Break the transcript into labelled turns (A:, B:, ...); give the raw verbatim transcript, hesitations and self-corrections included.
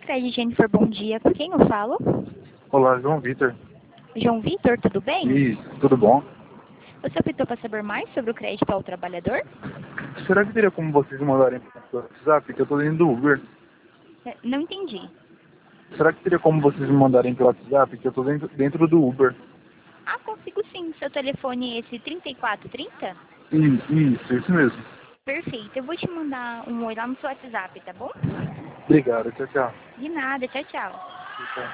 A: Sicredi, Jennifer, bom dia. Com quem eu falo?
B: Olá, João Vitor.
A: João Vitor, tudo bem?
B: Isso, tudo bom?
A: Você optou para saber mais sobre o crédito ao trabalhador?
B: Será que teria como vocês mandarem pelo WhatsApp? Que eu tô dentro do Uber.
A: É, Não entendi.
B: Será que teria como vocês me mandarem pelo WhatsApp? Que eu tô dentro, dentro do Uber.
A: Ah, consigo sim. Seu telefone é esse trinta e quatro trinta?
B: Isso, isso, isso mesmo.
A: Perfeito. Eu vou te mandar um oi lá no seu WhatsApp, tá bom?
B: Obrigado, tchau, tchau.
A: De nada. Tchau, tchau.
B: Tchau, tchau.